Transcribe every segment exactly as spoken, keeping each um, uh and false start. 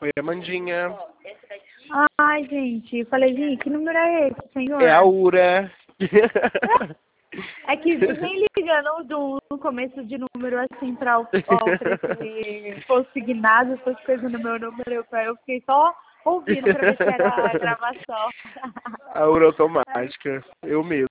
Oi, Amandinha. Ai, gente, eu falei, gente, que número é esse, senhor? É a Ura. É que nem ligando do, no começo de número assim pra o- oferecer consignado, essas coisas no meu número, eu, eu fiquei só ouvindo pra ver se era a gravação. A Ura automática. Eu mesmo.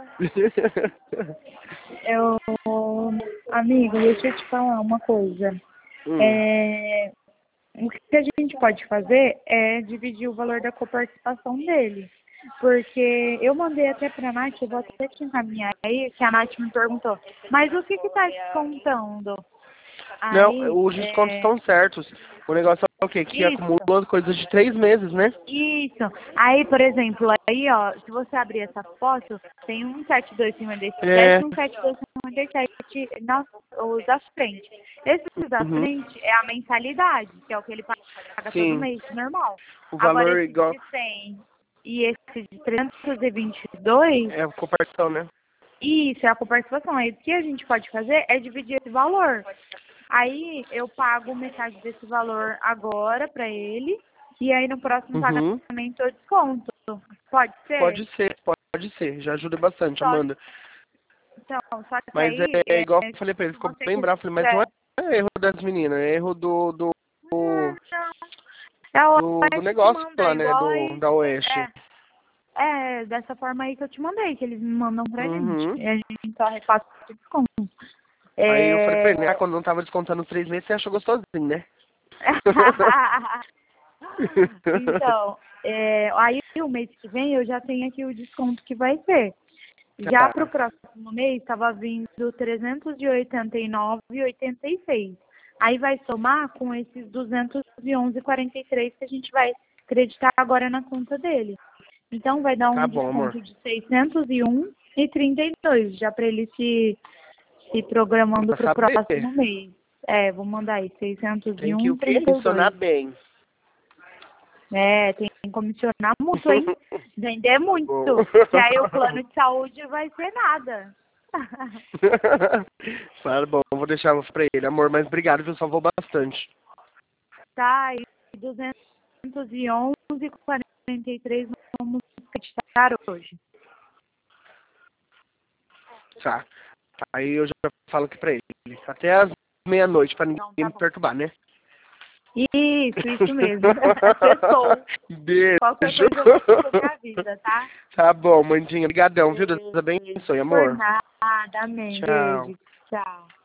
Eu, amigo, deixa eu te falar uma coisa. hum. É, o que a gente pode fazer é dividir o valor da coparticipação dele. Porque eu mandei até pra Nath, eu vou até te encaminhar aí, que a Nath me perguntou, mas o que que tá descontando? Não, Aí, os descontos é, estão certos. O negócio é o quê? Que isso, acumula coisas de três meses, né? isso. Aí, por exemplo, aí, ó, se você abrir essa foto, tem um sete dois cinquenta e É. sete e um sete dois cinquenta e sete na, os da frente. Esses da Uhum. frente é a mensalidade, que é o que ele paga todo Sim. mês, normal. O Agora, valor esse igual. de cem e esse de trezentos e vinte e dois, É a compartilhação, né? isso é a coparticipação. Aí, o que a gente pode fazer é dividir esse valor. Aí, eu pago metade desse valor agora pra ele, e aí no próximo Uhum. pagamento eu desconto. Pode ser? Pode ser, pode ser. Já ajuda bastante, Só, Amanda. então, só que Mas aí, é é, igual eu falei pra ele, ficou você bem que bravo. Falei, mas não quiser. é erro das meninas, é erro do, do, do, É o do, do Oeste que negócio manda, lá, né? igual Do, aí. da Oeste. É, é, dessa forma aí que eu te mandei, que eles me mandam pra gente. Uhum. E a gente só repassa o desconto. Aí eu falei pra ele, É... né? Quando não tava descontando três meses, você achou gostosinho, né? Então, é, aí o mês que vem eu já tenho aqui o desconto que vai ser. Já Tá. para o próximo mês estava vindo trezentos e oitenta e nove e oitenta e seis. Aí vai somar com esses duzentos e onze e quarenta e três que a gente vai acreditar agora na conta dele. Então vai dar Tá um bom, amor. desconto de seiscentos e um e trinta e dois, já para ele se, se programando Pra para o saber, próximo mês. É, vou mandar aí, tem que o seiscentos e um e quê? trinta e Funcionar dois. bem. É, tem que comissionar muito, hein? Vender muito. Bom. Que aí o plano de saúde vai ser nada. Tá bom, eu vou deixar pra ele, amor, mas obrigado, viu? Salvou bastante. Tá, e duzentos e onze e quarenta e três vamos acreditar hoje. Tá. Aí eu já falo aqui pra ele. Até as meia-noite, pra ninguém Não, tá me bom. perturbar, né? Isso, isso mesmo. Acessou. Beijo. Qualquer coisa você me avisa, tá? Tá bom, Mandinha. Obrigadão, viu? Deus Beijo. abençoe, Por amor. nada, amém. Tchau. Beijo. Tchau.